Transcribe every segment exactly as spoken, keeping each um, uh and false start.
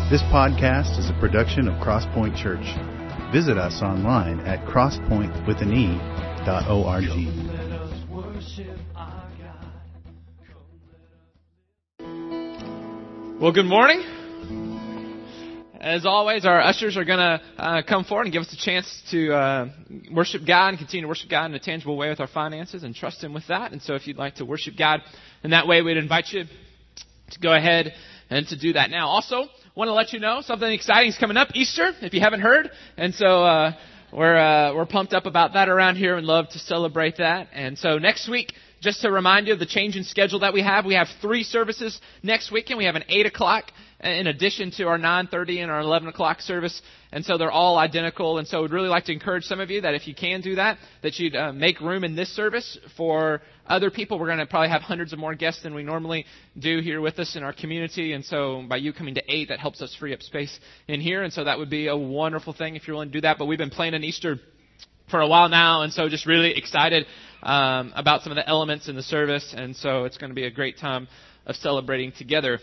This podcast is a production of Crosspoint Church. Visit us online at crosspoint with an e dot org. Well, good morning. As always, our ushers are going to uh, come forward and give us a chance to uh, worship God and continue to worship God in a tangible way with our finances and trust Him with that. And so if you'd like to worship God in that way, we'd invite you to go ahead and to do that now. Also, want to let you know something exciting is coming up, Easter, if you haven't heard. And so uh, we're uh, we're pumped up about that around here and love to celebrate that. And so next week, just to remind you of the change in schedule that we have, we have three services next weekend. We have an eight o'clock in addition to our nine thirty and our eleven o'clock service. And so they're all identical. And so we'd really like to encourage some of you that if you can do that, that you'd uh, make room in this service for other people. We're going to probably have hundreds of more guests than we normally do here with us in our community. And so by you coming to eight, that helps us free up space in here. And so that would be a wonderful thing if you're willing to do that. But we've been planning Easter for a while now, and so just really excited um, about some of the elements in the service. And so it's going to be a great time of celebrating together.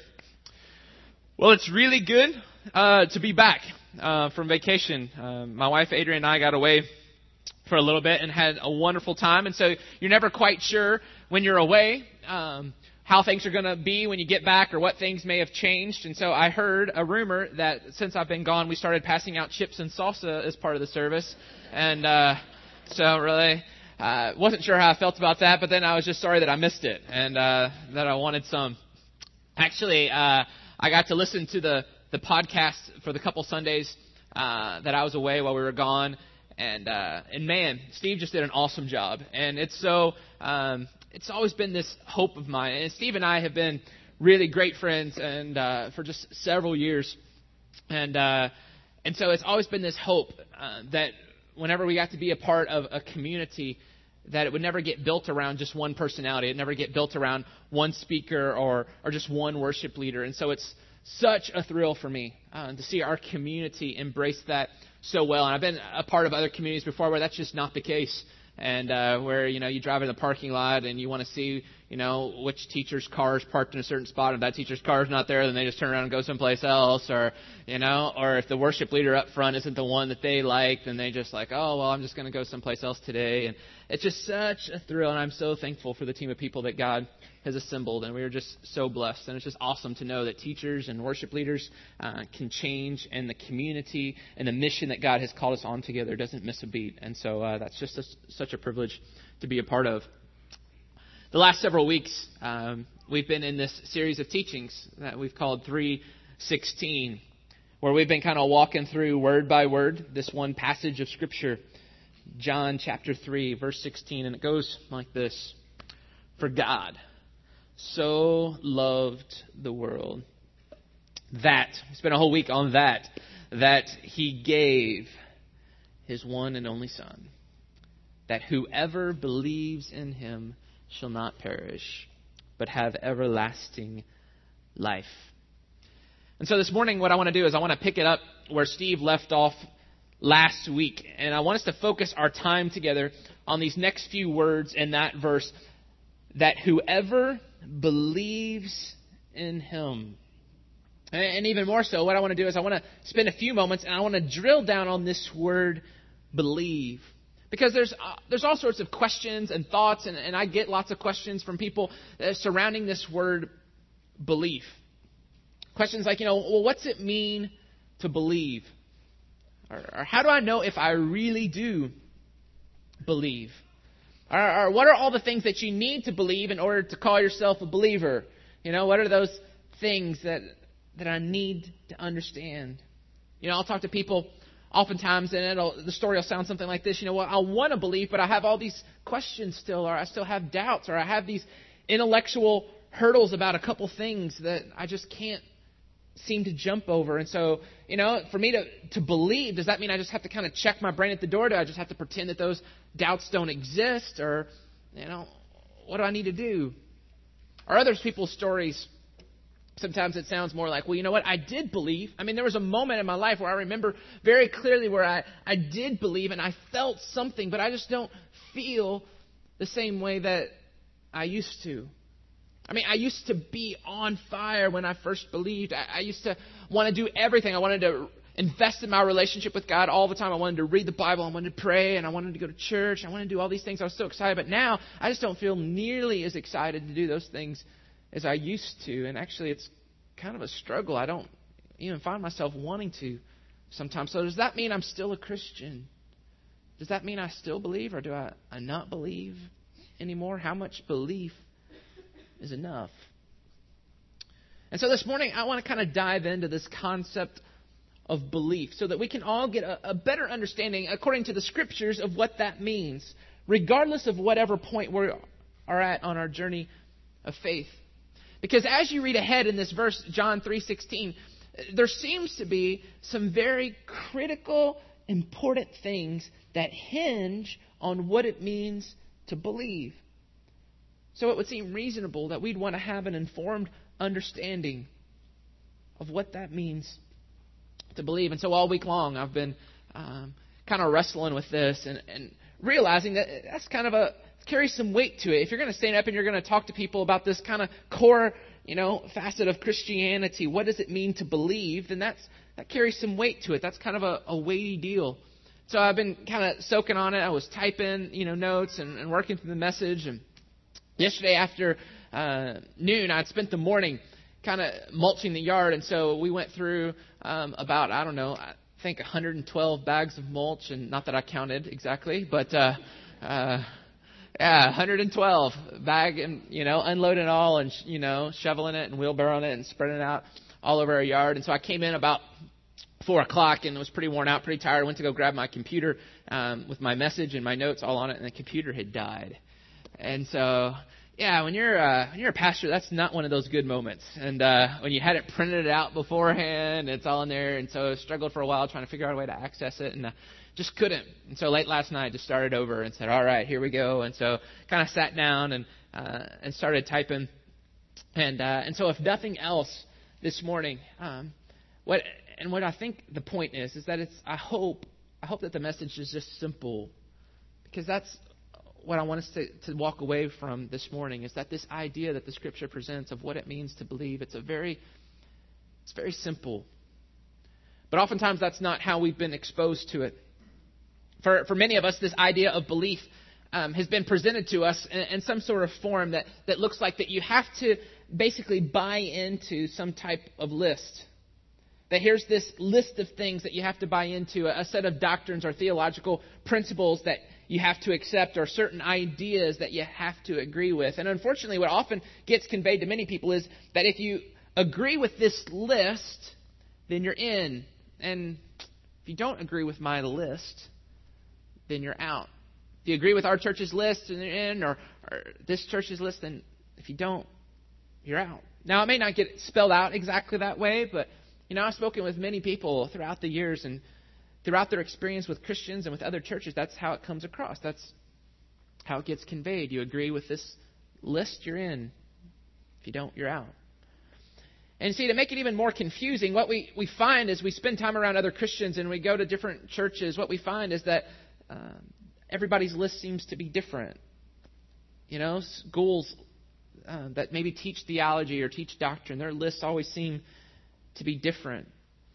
Well, it's really good uh, to be back uh, from vacation. Uh, my wife Adrienne and I got away for a little bit and had a wonderful time. And so you're never quite sure when you're away um, how things are going to be when you get back or what things may have changed. And so I heard a rumor that since I've been gone, we started passing out chips and salsa as part of the service. And uh, so really uh, wasn't sure how I felt about that, but then I was just sorry that I missed it and uh, that I wanted some. Actually, uh, I got to listen to the, the podcast for the couple Sundays uh, that I was away while we were gone. And, uh, and man, Steve just did an awesome job. And it's so, um, it's always been this hope of mine. And Steve and I have been really great friends and, uh, for just several years. And, uh, and so it's always been this hope, uh, that whenever we got to be a part of a community, that it would never get built around just one personality. It'd never get built around one speaker or, or just one worship leader. And so it's such a thrill for me, uh, to see our community embrace that so well. And I've been a part of other communities before where that's just not the case. And uh, where, you know, you drive in the parking lot and you want to see, you know, which teacher's car is parked in a certain spot. If that teacher's car is not there, then they just turn around and go someplace else. Or, you know, or if the worship leader up front isn't the one that they like, then they just like, oh, well, I'm just going to go someplace else today. And it's just such a thrill. And I'm so thankful for the team of people that God has assembled. And we are just so blessed. And it's just awesome to know that teachers and worship leaders uh, can change, and the community and the mission that God has called us on together doesn't miss a beat. And so uh, that's just a, such a privilege to be a part of. The last several weeks, um, we've been in this series of teachings that we've called three sixteen, where we've been kind of walking through word by word this one passage of Scripture, John chapter three, verse sixteen, and it goes like this. For God so loved the world that, we spent a whole week on that, that He gave His one and only Son, that whoever believes in Him shall not perish, but have everlasting life. And so this morning what I want to do is I want to pick it up where Steve left off last week. And I want us to focus our time together on these next few words in that verse, that whoever believes in Him. And even more so, what I want to do is I want to spend a few moments and I want to drill down on this word believe. Because there's uh, there's all sorts of questions and thoughts, and, and I get lots of questions from people uh, surrounding this word belief. Questions like, you know, well, what's it mean to believe? Or, or how do I know if I really do believe? Or, or what are all the things that you need to believe in order to call yourself a believer? You know, what are those things that that I need to understand? You know, I'll talk to people oftentimes, and it'll, the story will sound something like this. You know, well, I want to believe, but I have all these questions still, or I still have doubts, or I have these intellectual hurdles about a couple things that I just can't seem to jump over. And so, you know, for me to, to believe, does that mean I just have to kind of check my brain at the door? Do I just have to pretend that those doubts don't exist? Or, you know, what do I need to do? Or other people's stories, sometimes it sounds more like, well, you know what, I did believe. I mean, there was a moment in my life where I remember very clearly where I, I did believe and I felt something, but I just don't feel the same way that I used to. I mean, I used to be on fire when I first believed. I, I used to want to do everything. I wanted to invest in my relationship with God all the time. I wanted to read the Bible. I wanted to pray, and I wanted to go to church. I wanted to do all these things. I was so excited. But now, I just don't feel nearly as excited to do those things as I used to. And actually, it's kind of a struggle. I don't even find myself wanting to sometimes. So does that mean I'm still a Christian? Does that mean I still believe, or do I, I not believe anymore? How much belief is enough? And so this morning, I want to kind of dive into this concept of belief so that we can all get a, a better understanding, according to the Scriptures, of what that means, regardless of whatever point we are at on our journey of faith. Because as you read ahead in this verse, John three sixteen, there seems to be some very critical, important things that hinge on what it means to believe. So it would seem reasonable that we'd want to have an informed understanding of what that means to believe. And so all week long, I've been um, kind of wrestling with this and, and realizing that that's kind of a, carries some weight to it. If you're going to stand up and you're going to talk to people about this kind of core, you know, facet of Christianity, what does it mean to believe, then that's that carries some weight to it. That's kind of a, a weighty deal. So I've been kind of soaking on it. I was typing, you know, notes and, and working through the message. And yesterday after uh, noon, I'd spent the morning kind of mulching the yard. And so we went through um, about, I don't know, I think one hundred twelve bags of mulch. And not that I counted exactly, but uh, uh, yeah, one hundred twelve bag and, you know, unloading it all and, you know, shoveling it and wheelbarrowing it and spreading it out all over our yard. And so I came in about four o'clock and was pretty worn out, pretty tired. I went to go grab my computer um, with my message and my notes all on it, and the computer had died. And so, yeah, when you're uh, when you're a pastor, that's not one of those good moments. And uh, when you had it printed out beforehand, it's all in there. And so I struggled for a while trying to figure out a way to access it, and uh, just couldn't. And so late last night, I just started over and said, all right, here we go. And so kind of sat down and uh, and started typing. And uh, and so if nothing else this morning, um, what and what I think the point is is that it's I hope I hope that the message is just simple, because that's what I want us to, to walk away from this morning, is that this idea that the Scripture presents of what it means to believe, it's a very it's very simple. But oftentimes that's not how we've been exposed to it. For for many of us, this idea of belief um, has been presented to us in, in some sort of form that, that looks like that you have to basically buy into some type of list. That here's this list of things that you have to buy into, a set of doctrines or theological principles that you have to accept, or certain ideas that you have to agree with. And unfortunately, what often gets conveyed to many people is that if you agree with this list, then you're in. And if you don't agree with my list, then you're out. If you agree with our church's list, and you're in, or, or this church's list, then if you don't, you're out. Now, it may not get spelled out exactly that way, but you know, I've spoken with many people throughout the years, and throughout their experience with Christians and with other churches, that's how it comes across. That's how it gets conveyed. You agree with this list, you're in. If you don't, you're out. And see, to make it even more confusing, what we, we find is we spend time around other Christians and we go to different churches. What we find is that uh, everybody's list seems to be different. You know, schools uh, that maybe teach theology or teach doctrine, their lists always seem to be different.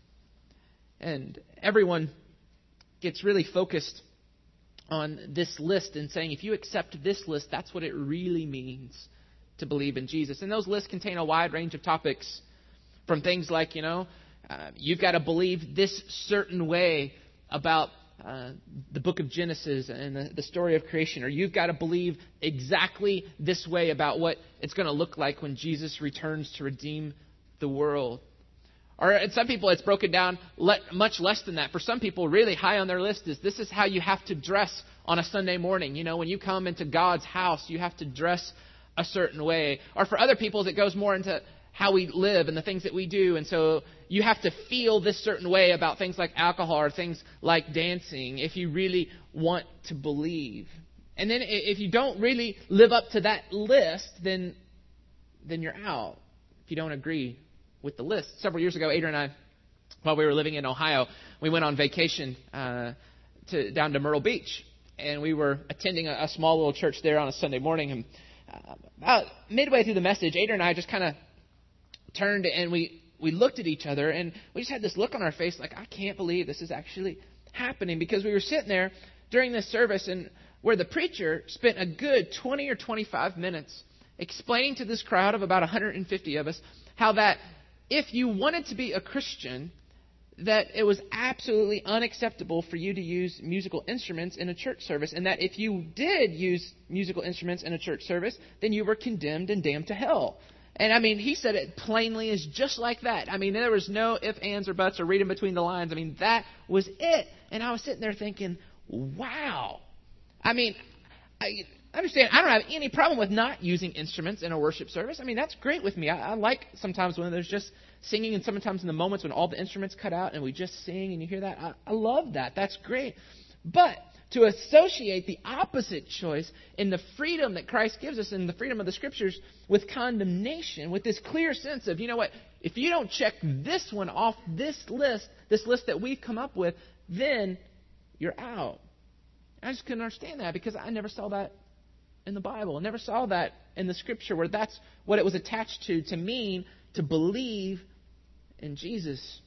And everyone gets really focused on this list and saying, if you accept this list, that's what it really means to believe in Jesus. And those lists contain a wide range of topics, from things like, you know, uh, you've got to believe this certain way about uh, the book of Genesis and the, the story of creation, or you've got to believe exactly this way about what it's going to look like when Jesus returns to redeem the world. Or and some people, it's broken down le- much less than that. For some people, really high on their list is this is how you have to dress on a Sunday morning. You know, when you come into God's house, you have to dress a certain way. Or for other people, it goes more into how we live and the things that we do. And so you have to feel this certain way about things like alcohol or things like dancing if you really want to believe. And then if you don't really live up to that list, then then you're out if you don't agree with the list. Several years ago, Adrian and I, while we were living in Ohio, we went on vacation uh, to down to Myrtle Beach, and we were attending a, a small little church there on a Sunday morning. And uh, about midway through the message, Ada and I just kind of turned and we, we looked at each other, and we just had this look on our face like, I can't believe this is actually happening, because we were sitting there during this service and where the preacher spent a good twenty or twenty-five minutes explaining to this crowd of about one hundred fifty of us how that if you wanted to be a Christian, that it was absolutely unacceptable for you to use musical instruments in a church service, and that if you did use musical instruments in a church service, then you were condemned and damned to hell. And I mean, he said it plainly, is just like that. I mean, there was no ifs, ands, or buts, or reading between the lines. I mean, that was it. And I was sitting there thinking, wow. I mean, I understand, I don't have any problem with not using instruments in a worship service. I mean, that's great with me. I, I like sometimes when there's just singing, and sometimes in the moments when all the instruments cut out and we just sing and you hear that. I, I love that. That's great. But to associate the opposite choice in the freedom that Christ gives us in the freedom of the Scriptures with condemnation, with this clear sense of, you know what, if you don't check this one off this list, this list that we've come up with, then you're out. I just couldn't understand that, because I never saw that in the Bible. I never saw that in the Scripture, where that's what it was attached to, to mean to believe in Jesus.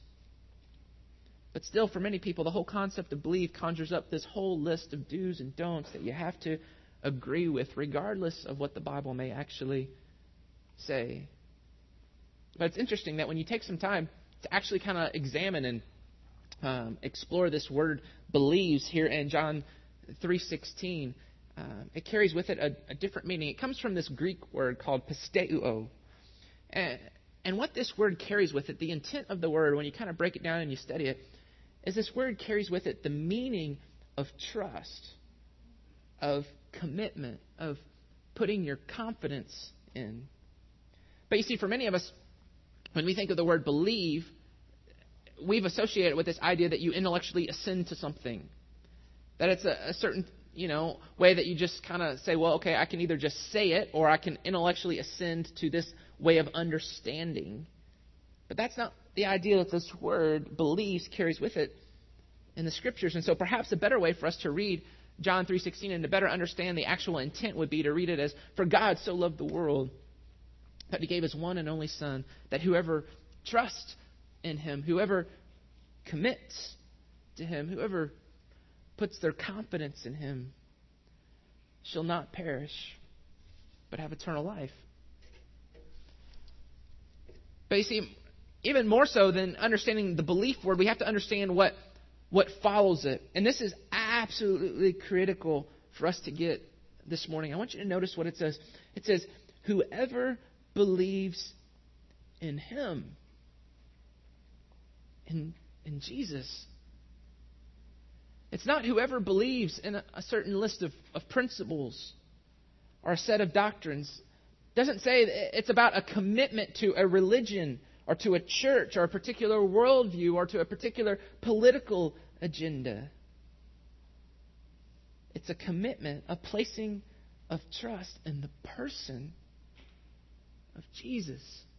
But still, for many people, the whole concept of belief conjures up this whole list of do's and don'ts that you have to agree with, regardless of what the Bible may actually say. But it's interesting that when you take some time to actually kind of examine and um, explore this word believes here in John three sixteen, um, it carries with it a, a different meaning. It comes from this Greek word called pisteuo. And, and what this word carries with it, the intent of the word, when you kind of break it down and you study it, is this word carries with it the meaning of trust, of commitment, of putting your confidence in. But you see, for many of us, when we think of the word believe, we've associated it with this idea that you intellectually ascend to something. That it's a, a certain, you know, way that you just kind of say, well, okay, I can either just say it, or I can intellectually ascend to this way of understanding. But that's not the idea that this word believes carries with it in the Scriptures. And so perhaps a better way for us to read John three sixteen and to better understand the actual intent would be to read it as, for God so loved the world that He gave His one and only Son, that whoever trusts in Him, whoever commits to Him, whoever puts their confidence in Him, shall not perish, but have eternal life. But you see, even more so than understanding the belief word, we have to understand what, what follows it. And this is absolutely critical for us to get this morning. I want you to notice what it says. It says, whoever believes in Him, in, in Jesus. It's not whoever believes in a, a certain list of, of principles or a set of doctrines. It doesn't say it's about a commitment to a religion or to a church or a particular worldview or to a particular political agenda. It's a commitment, a placing of trust in the person of Jesus.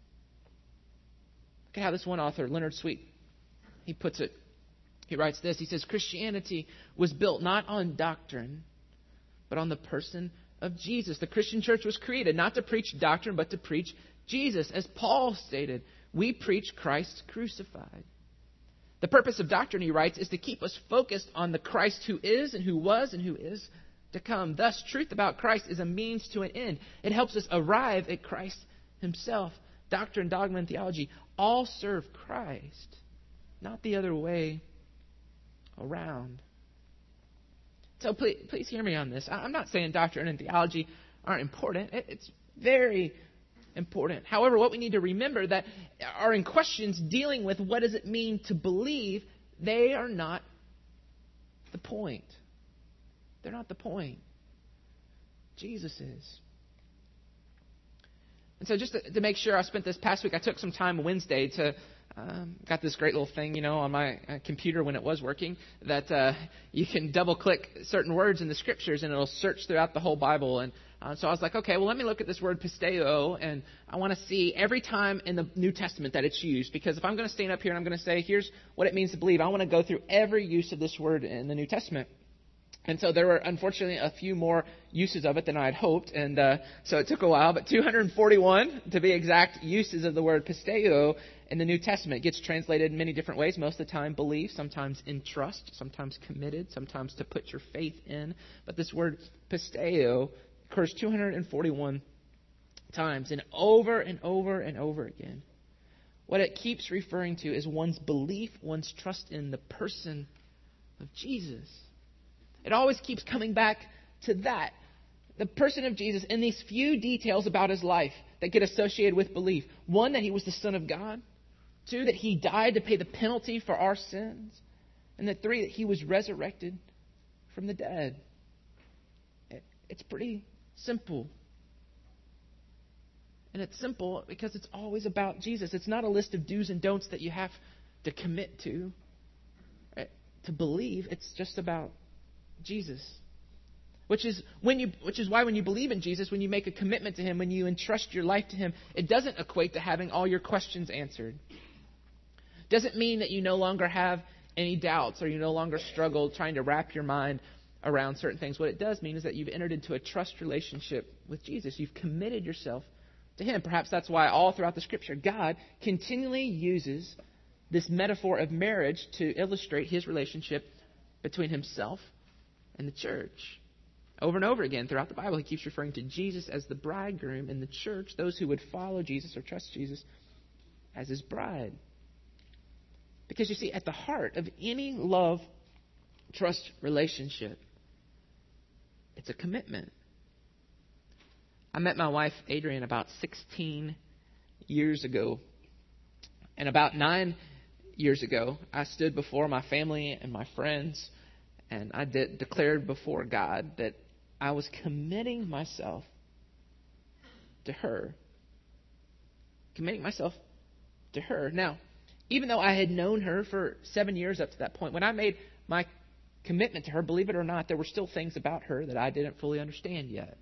Look at how this one author, Leonard Sweet, he puts it. He writes this. He says, Christianity was built not on doctrine, but on the person of Jesus. The Christian church was created not to preach doctrine, but to preach Jesus. As Paul stated, we preach Christ crucified. The purpose of doctrine, he writes, is to keep us focused on the Christ who is and who was and who is to come. Thus, truth about Christ is a means to an end. It helps us arrive at Christ Himself. Doctrine, dogma, and theology all serve Christ, not the other way around. So please, please hear me on this. I'm not saying doctrine and theology aren't important. It's very important. However, what we need to remember that are in questions dealing with what does it mean to believe, they are not the point. They're not the point. Jesus is. And so just to, to make sure, I spent this past week, I took some time Wednesday to Um, got this great little thing, you know, on my uh, computer when it was working that uh, you can double-click certain words in the Scriptures and it'll search throughout the whole Bible. And uh, so I was like, okay, well, let me look at this word pisteuo, and I want to see every time in the New Testament that it's used. Because if I'm going to stand up here and I'm going to say, here's what it means to believe, I want to go through every use of this word in the New Testament. And so there were, unfortunately, a few more uses of it than I had hoped. And uh, so it took a while. But two hundred forty-one, to be exact, uses of the word pisteo in the New Testament. It gets translated in many different ways. Most of the time, belief, sometimes entrust, sometimes committed, sometimes to put your faith in. But this word pisteo occurs two hundred forty-one times, and over and over and over again. What it keeps referring to is one's belief, one's trust in the person of Jesus. It always keeps coming back to that. The person of Jesus and these few details about his life that get associated with belief. One, that he was the Son of God. Two, that he died to pay the penalty for our sins. And then three, that he was resurrected from the dead. It's pretty simple. And it's simple because it's always about Jesus. It's not a list of do's and don'ts that you have to commit to, right? To believe. It's just about Jesus. Which is when you which is why when you believe in Jesus, when you make a commitment to him, when you entrust your life to him, it doesn't equate to having all your questions answered. Doesn't mean that you no longer have any doubts or you no longer struggle trying to wrap your mind around certain things. What it does mean is that you've entered into a trust relationship with Jesus. You've committed yourself to him. Perhaps that's why all throughout the Scripture, God continually uses this metaphor of marriage to illustrate his relationship between himself and the church. Over and over again throughout the Bible, he keeps referring to Jesus as the bridegroom and the church, those who would follow Jesus or trust Jesus, as his bride. Because you see, at the heart of any love, trust relationship, it's a commitment. I met my wife, Adrienne, about sixteen years ago. And about nine years ago, I stood before my family and my friends, and I de- declared before God that I was committing myself to her. Committing myself to her. Now, even though I had known her for seven years up to that point, when I made my commitment to her, believe it or not, there were still things about her that I didn't fully understand yet.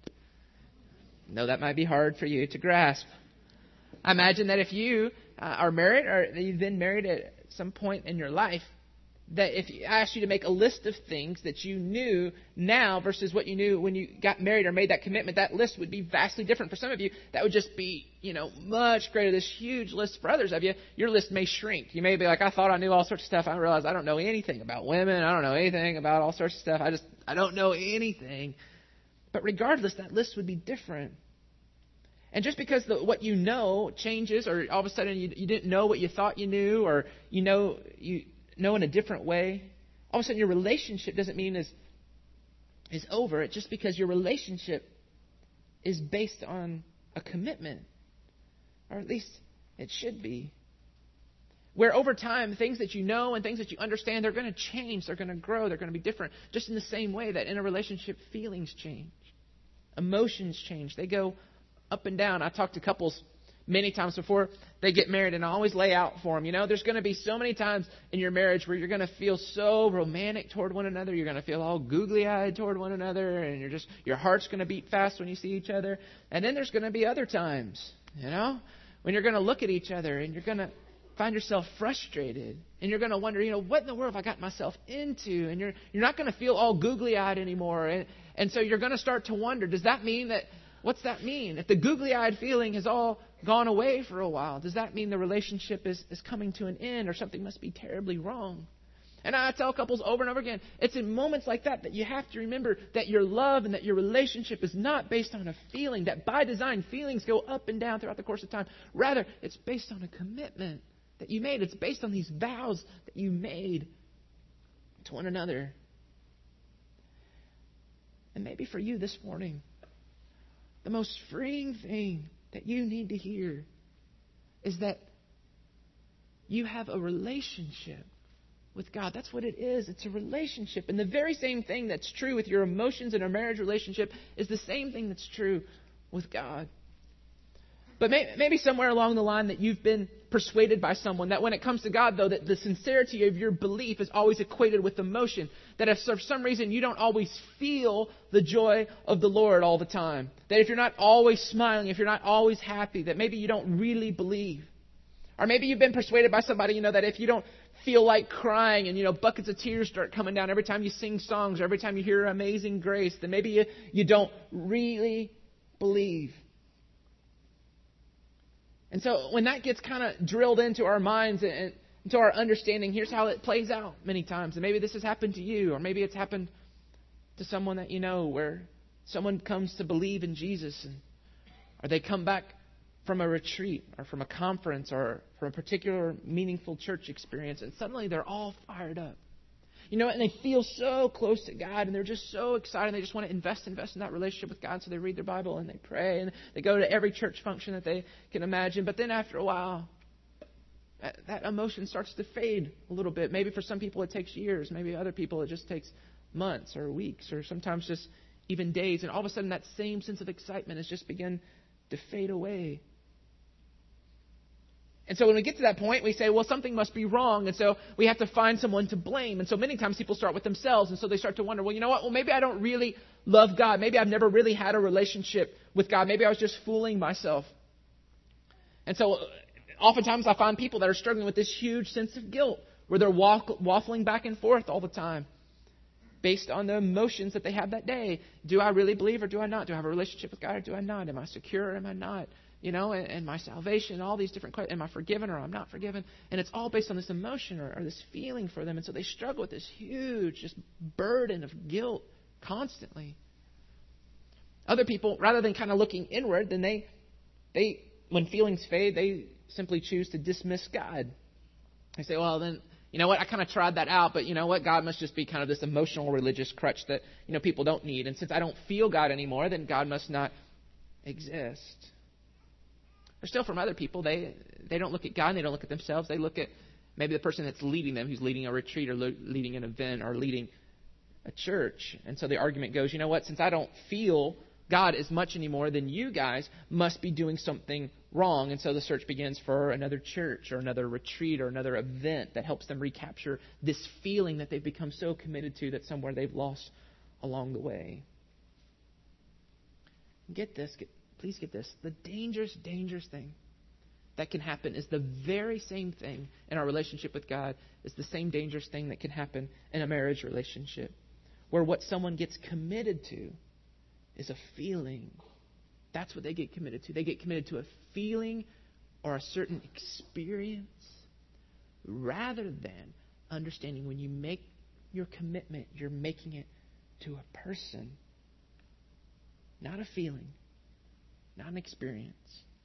No, that might be hard for you to grasp. I imagine that if you uh, are married or you've been married at some point in your life, that if I asked you to make a list of things that you knew now versus what you knew when you got married or made that commitment, that list would be vastly different. For some of you, that would just be, you know, much greater. This huge list. For others of you, your list may shrink. You may be like, I thought I knew all sorts of stuff. I realized I don't know anything about women. I don't know anything about all sorts of stuff. I just, I don't know anything. But regardless, that list would be different. And just because the, what you know changes, or all of a sudden you, you didn't know what you thought you knew, or you know you know in a different way, all of a sudden your relationship doesn't mean is is over. It's just because your relationship is based on a commitment, or at least it should be. Where over time, things that you know and things that you understand, they're going to change, they're going to grow, they're going to be different. Just in the same way that in a relationship, feelings change, emotions change, they go up and down. I talk to couples many times before they get married, and I always lay out for them, you know, there's going to be so many times in your marriage where you're going to feel so romantic toward one another. You're going to feel all googly-eyed toward one another, and you're just, your heart's going to beat fast when you see each other. And then there's going to be other times, you know, when you're going to look at each other and you're going to find yourself frustrated, and you're going to wonder, you know, what in the world have I got myself into? And you're you're not going to feel all googly-eyed anymore. And, and so you're going to start to wonder, does that mean that, what's that mean? If the googly-eyed feeling has all gone away for a while, does that mean the relationship is, is coming to an end, or something must be terribly wrong? And I tell couples over and over again, it's in moments like that that you have to remember that your love and that your relationship is not based on a feeling, that by design feelings go up and down throughout the course of time. Rather, it's based on a commitment that you made. It's based on these vows that you made to one another. And maybe for you this morning, the most freeing thing that you need to hear is that you have a relationship with God. That's what it is. It's a relationship. And the very same thing that's true with your emotions in a marriage relationship is the same thing that's true with God. But maybe somewhere along the line that you've been persuaded by someone that when it comes to God, though, that the sincerity of your belief is always equated with emotion. That if for some reason you don't always feel the joy of the Lord all the time. That if you're not always smiling, if you're not always happy, that maybe you don't really believe. Or maybe you've been persuaded by somebody, you know, that if you don't feel like crying and, you know, buckets of tears start coming down every time you sing songs or every time you hear Amazing Grace, then maybe you, you don't really believe. And so when that gets kind of drilled into our minds and into our understanding, here's how it plays out many times. And maybe this has happened to you, or maybe it's happened to someone that you know, where someone comes to believe in Jesus, and or they come back from a retreat or from a conference or from a particular meaningful church experience, and suddenly they're all fired up. You know, and they feel so close to God, and they're just so excited. They just want to invest, invest in that relationship with God. So they read their Bible and they pray, and they go to every church function that they can imagine. But then after a while, that, that emotion starts to fade a little bit. Maybe for some people it takes years. Maybe other people it just takes months or weeks, or sometimes just even days. And all of a sudden that same sense of excitement has just begun to fade away. And so when we get to that point, we say, well, something must be wrong. And so we have to find someone to blame. And so many times people start with themselves. And so they start to wonder, well, you know what? Well, maybe I don't really love God. Maybe I've never really had a relationship with God. Maybe I was just fooling myself. And so oftentimes I find people that are struggling with this huge sense of guilt, where they're walk, waffling back and forth all the time based on the emotions that they have that day. Do I really believe or do I not? Do I have a relationship with God or do I not? Am I secure or am I not? You know, and, and my salvation, all these different questions. Am I forgiven or I'm not forgiven? And it's all based on this emotion or, or this feeling for them. And so they struggle with this huge just burden of guilt constantly. Other people, rather than kind of looking inward, then they, they when feelings fade, they simply choose to dismiss God. They say, well, then, you know what, I kind of tried that out, but you know what, God must just be kind of this emotional religious crutch that, you know, people don't need. And since I don't feel God anymore, then God must not exist. Or still from other people, they they don't look at God and they don't look at themselves. They look at maybe the person that's leading them, who's leading a retreat or lo- leading an event or leading a church. And so the argument goes, you know what, since I don't feel God as much anymore, then you guys must be doing something wrong. And so the search begins for another church or another retreat or another event that helps them recapture this feeling that they've become so committed to that somewhere they've lost along the way. Get this, get Please get this. The dangerous, dangerous thing that can happen is the very same thing in our relationship with God is the same dangerous thing that can happen in a marriage relationship, where what someone gets committed to is a feeling. That's what they get committed to. They get committed to a feeling or a certain experience rather than understanding when you make your commitment, you're making it to a person, not a feeling. Not an experience.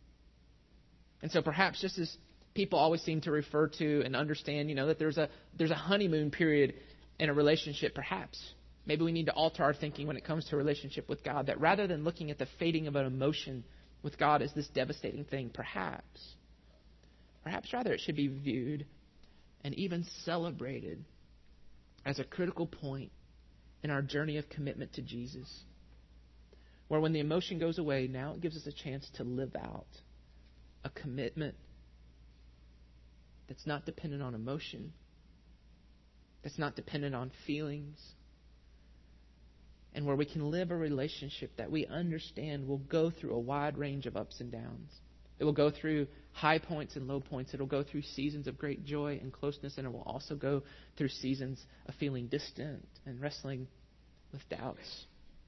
And so perhaps just as people always seem to refer to and understand, you know, that there's a there's a honeymoon period in a relationship, perhaps maybe we need to alter our thinking when it comes to a relationship with God, that rather than looking at the fading of an emotion with God as this devastating thing, perhaps, perhaps rather it should be viewed and even celebrated as a critical point in our journey of commitment to Jesus. Where when the emotion goes away, now it gives us a chance to live out a commitment that's not dependent on emotion, that's not dependent on feelings, and where we can live a relationship that we understand will go through a wide range of ups and downs. It will go through high points and low points. It will go through seasons of great joy and closeness, and it will also go through seasons of feeling distant and wrestling with doubts.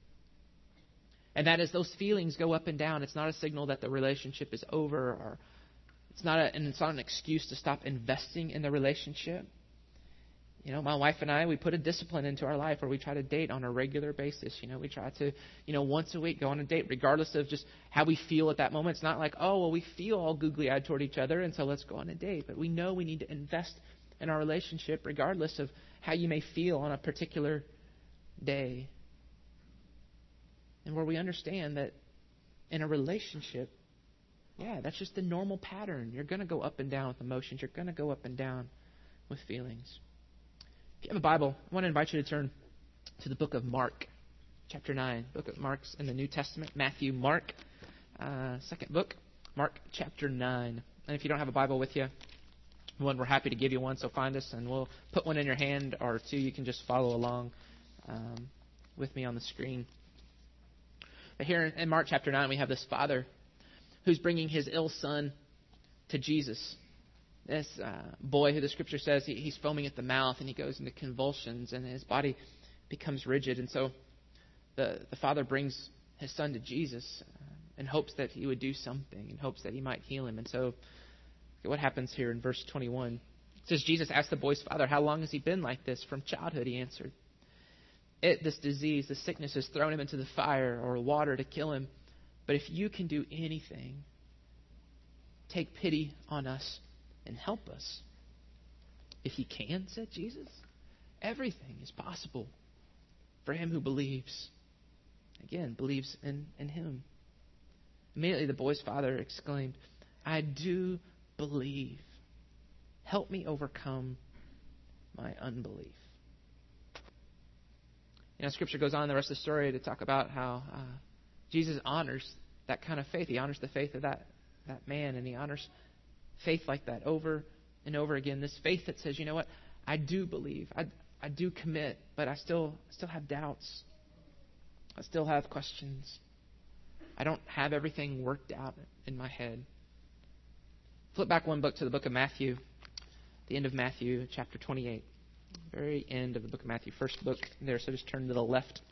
And that as those feelings go up and down, it's not a signal that the relationship is over, or it's not a, and it's not an excuse to stop investing in the relationship. You know, my wife and I, we put a discipline into our life where we try to date on a regular basis. You know, we try to, you know, once a week go on a date, regardless of just how we feel at that moment. It's not like, oh, well, we feel all googly-eyed toward each other, and so let's go on a date. But we know we need to invest in our relationship regardless of how you may feel on a particular day. And where we understand that in a relationship, yeah, that's just the normal pattern. You're going to go up and down with emotions. You're going to go up and down with feelings. If you have a Bible, I want to invite you to turn to the book of Mark, chapter nine. Book of Mark's in the New Testament. Matthew, Mark, uh, second book, Mark chapter nine. And if you don't have a Bible with you, one, we're happy to give you one, so find us and we'll put one in your hand, or two, you can just follow along um, with me on the screen. But here in Mark chapter nine, we have this father who's bringing his ill son to Jesus. this uh, boy who the scripture says he, he's foaming at the mouth and he goes into convulsions and his body becomes rigid. And so the, the father brings his son to Jesus uh, in hopes that he would do something, in hopes that he might heal him. And so what happens here in verse twenty-one? It says, Jesus asked the boy's father, how long has he been like this? From childhood, he answered. It, this disease, this sickness has thrown him into the fire or water to kill him. But if you can do anything, take pity on us and help us. If he can, said Jesus, everything is possible for him who believes. Again, believes in, in him. Immediately the boy's father exclaimed, I do believe. Help me overcome my unbelief. You know, Scripture goes on in the rest of the story to talk about how uh, Jesus honors that kind of faith. He honors the faith of that, that man, and he honors faith like that over and over again. This faith that says, you know what, I do believe, I, I do commit, but I still still have doubts. I still have questions. I don't have everything worked out in my head. Flip back one book to the book of Matthew, the end of Matthew, chapter twenty-eight. Very end of the book of Matthew, first book there, so just turn to the left.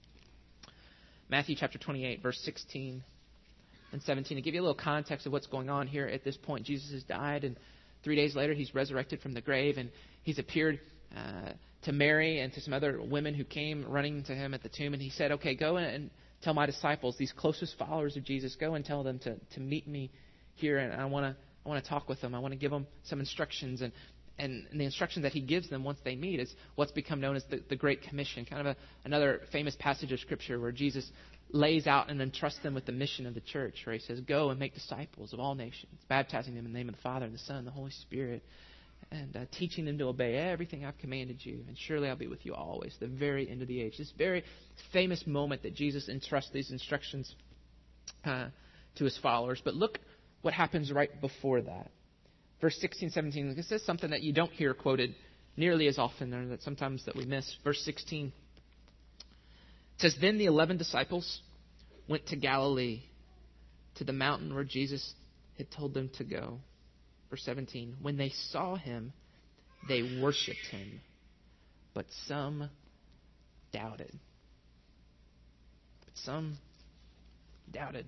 Matthew chapter twenty-eight, verse sixteen and seventeen. To give you a little context of what's going on here at this point, Jesus has died, and three days later he's resurrected from the grave, and he's appeared uh, to Mary and to some other women who came running to him at the tomb, and he said, okay, go and tell my disciples, these closest followers of Jesus, go and tell them to, to meet me here, and I want to I want to talk with them. I want to give them some instructions, and And the instruction that he gives them once they meet is what's become known as the, the Great Commission, kind of a, another famous passage of Scripture where Jesus lays out and entrusts them with the mission of the church, where he says, go and make disciples of all nations, baptizing them in the name of the Father and the Son and the Holy Spirit, and uh, teaching them to obey everything I've commanded you, and surely I'll be with you always, to the very end of the age. This very famous moment that Jesus entrusts these instructions uh, to his followers. But look what happens right before that. Verse sixteen, seventeen, this is something that you don't hear quoted nearly as often, or that sometimes that we miss. Verse sixteen, it says, then the eleven disciples went to Galilee, to the mountain where Jesus had told them to go. Verse seventeen, when they saw him, they worshipped him, but some doubted. But some doubted.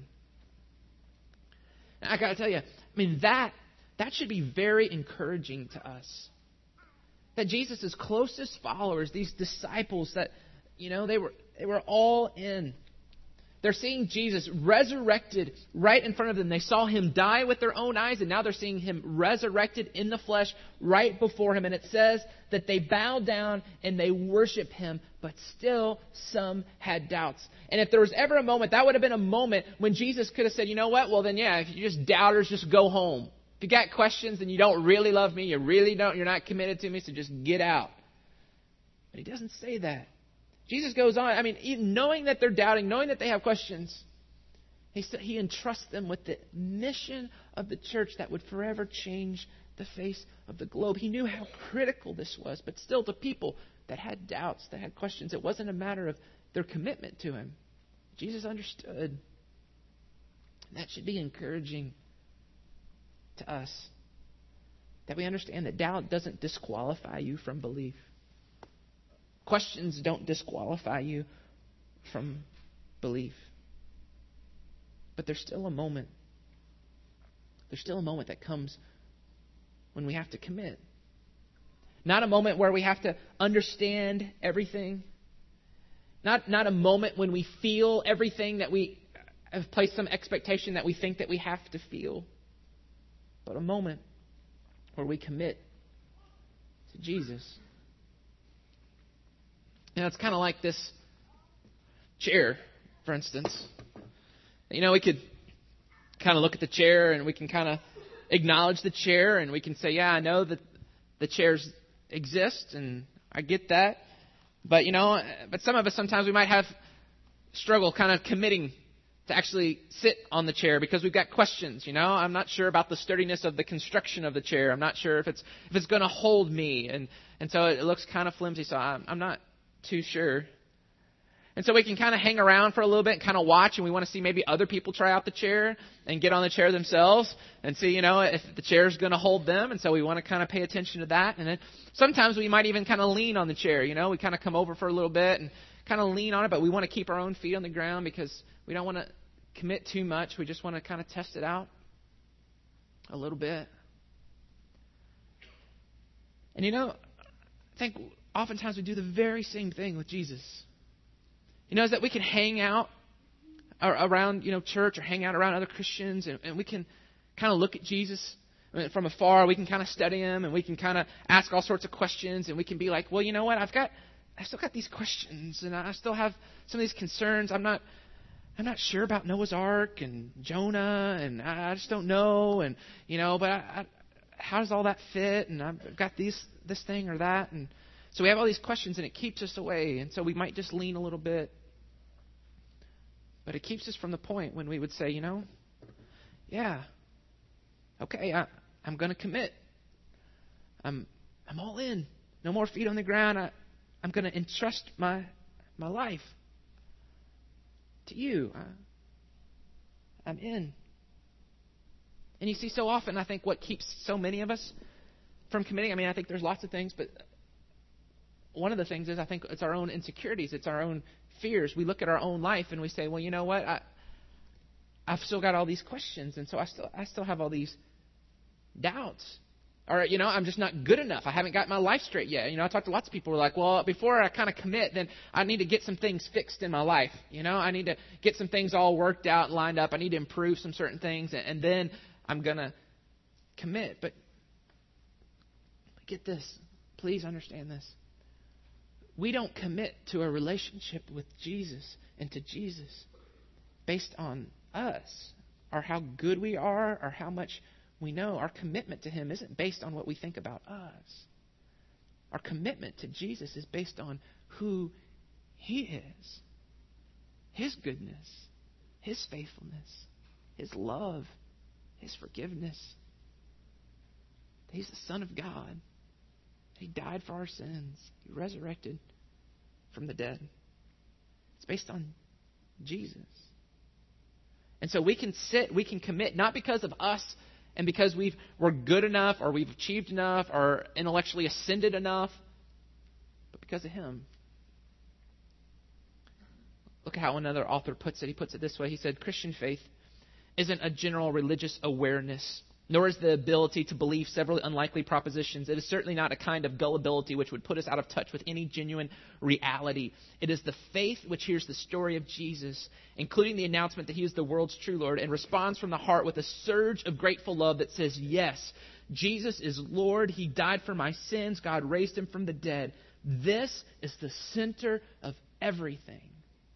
Now, I got to tell you, I mean, that That should be very encouraging to us. That Jesus' closest followers, these disciples that, you know, they were they were all in. They're seeing Jesus resurrected right in front of them. They saw him die with their own eyes, and now they're seeing him resurrected in the flesh right before him. And it says that they bowed down and they worship him, but still some had doubts. And if there was ever a moment, that would have been a moment when Jesus could have said, you know what, well then yeah, if you're just doubters, just go home. If you got questions and you don't really love me, you really don't, you're not committed to me, so just get out. But he doesn't say that. Jesus goes on, I mean, even knowing that they're doubting, knowing that they have questions, he, he entrusts them with the mission of the church that would forever change the face of the globe. He knew how critical this was, but still to people that had doubts, that had questions, it wasn't a matter of their commitment to him. Jesus understood. And that should be encouraging to us, that we understand that doubt doesn't disqualify you from belief. Questions don't disqualify you from belief. But there's still a moment. There's still a moment that comes when we have to commit. Not a moment where we have to understand everything. Not, not a moment when we feel everything that we have placed some expectation that we think that we have to feel. But a moment where we commit to Jesus. You know, it's kind of like this chair, for instance. You know, we could kind of look at the chair and we can kind of acknowledge the chair and we can say, yeah, I know that the chairs exist and I get that. But, you know, but some of us sometimes we might have struggle kind of committing to actually sit on the chair because we've got questions, you know. I'm not sure about the sturdiness of the construction of the chair. I'm not sure if it's if it's going to hold me. And, and so it looks kind of flimsy, so I'm, I'm not too sure. And so we can kind of hang around for a little bit and kind of watch, and we want to see maybe other people try out the chair and get on the chair themselves and see, you know, if the chair is going to hold them. And so we want to kind of pay attention to that. And then sometimes we might even kind of lean on the chair, you know. We kind of come over for a little bit and kind of lean on it, but we want to keep our own feet on the ground because we don't want to commit too much. We just want to kind of test it out a little bit. And, you know, I think oftentimes we do the very same thing with Jesus. You know, is that we can hang out around, you know, church or hang out around other Christians, and, and we can kind of look at Jesus from afar. We can kind of study him, and we can kind of ask all sorts of questions, and we can be like, well, you know what? I've got, I still got these questions, and I still have some of these concerns. I'm not, I'm not sure about Noah's Ark and Jonah, and I, I just don't know, and you know, but I, I, how does all that fit? And I've got these, this thing or that, and so we have all these questions, and it keeps us away, and so we might just lean a little bit. But it keeps us from the point when we would say, you know, yeah, okay, I, I'm going to commit. I'm I'm all in. No more feet on the ground. I, I'm going to entrust my my life to you. I, I'm in. And you see, so often, I think what keeps so many of us from committing, I mean, I think there's lots of things, but one of the things is I think it's our own insecurities. It's our own fears. We look at our own life and we say, well, you know what? I, I've still got all these questions, and so I still I still have all these doubts. Or, you know, I'm just not good enough. I haven't got my life straight yet. You know, I talk to lots of people who are like, well, before I kind of commit, then I need to get some things fixed in my life. You know, I need to get some things all worked out, lined up. I need to improve some certain things, and, and then I'm going to commit. But, but get this. Please understand this. We don't commit to a relationship with Jesus and to Jesus based on us or how good we are or how much we know. Our commitment to Him isn't based on what we think about us. Our commitment to Jesus is based on who He is, His goodness, His faithfulness, His love, His forgiveness. He's the Son of God. He died for our sins. He resurrected from the dead. It's based on Jesus. And so we can sit, we can commit, not because of us and because we've, we're good enough or we've achieved enough or intellectually ascended enough, but because of Him. Look at how another author puts it. He puts it this way. He said, Christian faith isn't a general religious awareness, nor is the ability to believe several unlikely propositions. It is certainly not a kind of gullibility which would put us out of touch with any genuine reality. It is the faith which hears the story of Jesus, including the announcement that He is the world's true Lord, and responds from the heart with a surge of grateful love that says, yes, Jesus is Lord. He died for my sins. God raised Him from the dead. This is the center of everything.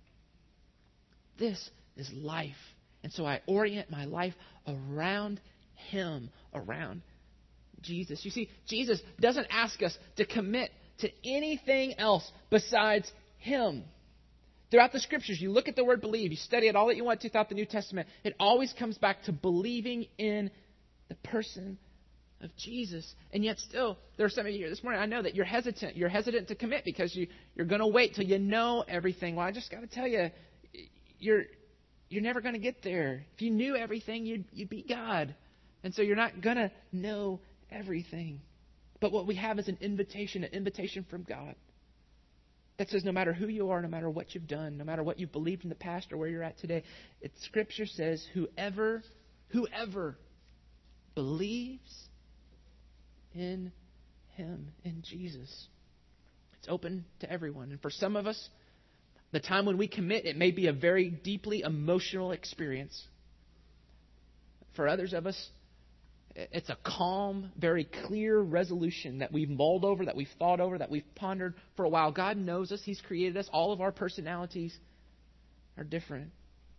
This is life. And so I orient my life around Him, around Jesus. You see, Jesus doesn't ask us to commit to anything else besides Him. Throughout the Scriptures, you look at the word believe, you study it all that you want to throughout the New Testament, it always comes back to believing in the person of Jesus. And yet still, there are some of you here this morning, I know that you're hesitant. You're hesitant to commit because you, you're going to wait till you know everything. Well, I just got to tell you, you're you're never going to get there. If you knew everything, you'd, you'd be God. And so you're not going to know everything. But what we have is an invitation, an invitation from God that says no matter who you are, no matter what you've done, no matter what you've believed in the past or where you're at today, it, Scripture says whoever, whoever believes in Him, in Jesus, it's open to everyone. And for some of us, the time when we commit, it may be a very deeply emotional experience. For others of us, it's a calm, very clear resolution that we've mulled over, that we've thought over, that we've pondered for a while. God knows us. He's created us. All of our personalities are different.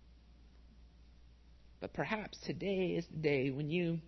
But perhaps today is the day when you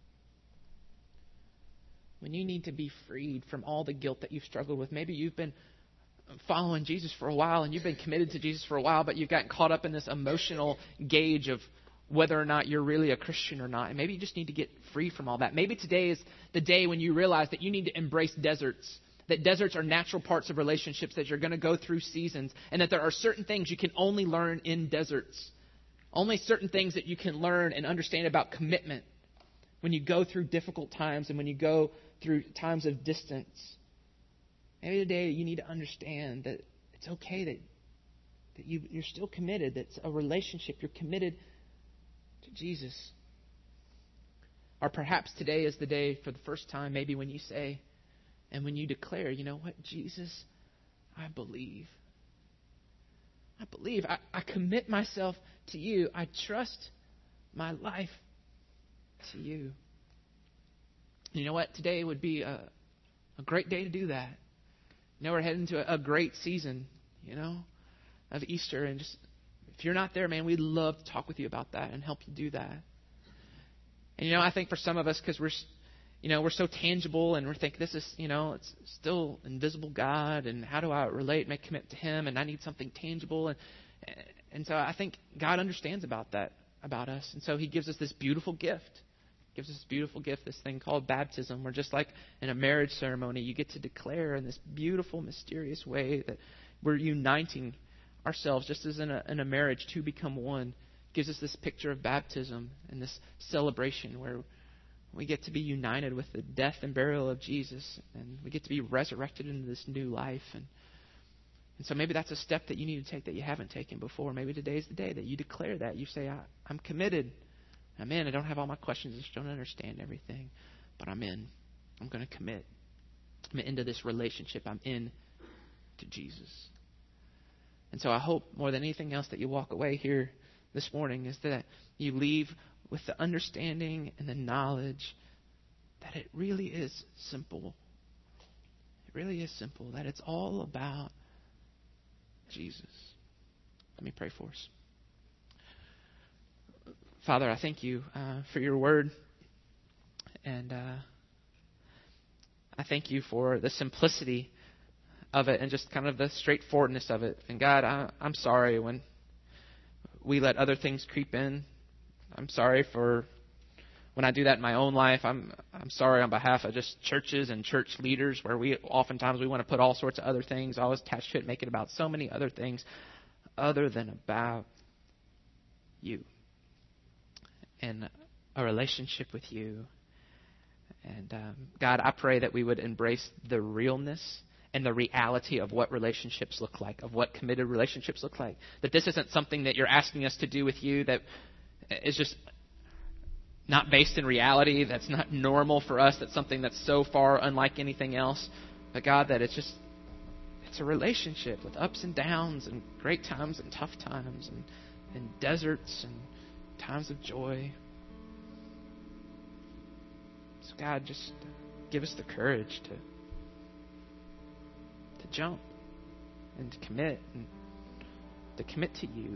when you need to be freed from all the guilt that you've struggled with. Maybe you've been following Jesus for a while and you've been committed to Jesus for a while, but you've gotten caught up in this emotional gauge of whether or not you're really a Christian or not. And maybe you just need to get free from all that. Maybe today is the day when you realize that you need to embrace deserts, that deserts are natural parts of relationships, that you're going to go through seasons, and that there are certain things you can only learn in deserts. Only certain things that you can learn and understand about commitment when you go through difficult times and when you go through times of distance. Maybe today you need to understand that it's okay that, that you, you're still committed, that it's a relationship. You're committed to Jesus. Or perhaps today is the day for the first time, maybe when you say and when you declare, you know what, Jesus, I believe. I believe. I, I commit myself to you. I trust my life to you. You know what? Today would be a, a great day to do that. You know, we're heading to a, a great season, you know, of Easter. And just, if you're not there, man, we'd love to talk with you about that and help you do that. And, you know, I think for some of us, because we're, you know, we're so tangible and we're thinking this is, you know, it's still invisible God, and how do I relate, make commitment to Him, and I need something tangible. And and so I think God understands about that, about us. And so He gives us this beautiful gift. Gives us this beautiful gift, this thing called baptism, where just like in a marriage ceremony, you get to declare in this beautiful, mysterious way that we're uniting ourselves, just as in a, in a marriage, to become one. Gives us this picture of baptism and this celebration where we get to be united with the death and burial of Jesus, and we get to be resurrected into this new life. And and so maybe that's a step that you need to take that you haven't taken before. Maybe today's the day that you declare that. You say, I, I'm committed. I'm in. I don't have all my questions. I just don't understand everything. But I'm in. I'm going to commit. I'm into this relationship. I'm in to Jesus. And so I hope more than anything else that you walk away here this morning is that you leave with the understanding and the knowledge that it really is simple. It really is simple. That it's all about Jesus. Let me pray for us. Father, I thank you uh, for your word. And uh, I thank you for the simplicity of it and just kind of the straightforwardness of it. And God, I, I'm sorry when we let other things creep in. I'm sorry for when I do that in my own life. I'm I'm sorry on behalf of just churches and church leaders, where we oftentimes we want to put all sorts of other things always attached to it, make it about so many other things other than about you and a relationship with you. And um, God, I pray that we would embrace the realness and the reality of what relationships look like, of what committed relationships look like. That this isn't something that you're asking us to do with you that is just not based in reality, that's not normal for us, that's something that's so far unlike anything else. But God, that it's just, it's a relationship with ups and downs and great times and tough times and, and deserts and times of joy. So God, just give us the courage to to jump and to commit and to commit to you,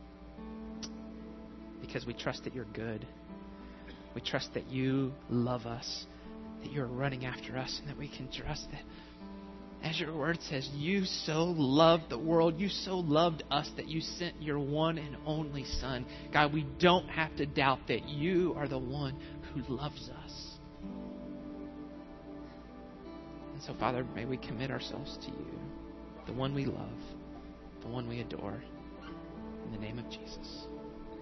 because we trust that you're good. We trust that you love us, that you're running after us, and that we can trust that, as your word says, you so loved the world, you so loved us that you sent your one and only Son. God, we don't have to doubt that you are the one who loves us. And so, Father, may we commit ourselves to you, the one we love, the one we adore. In the name of Jesus.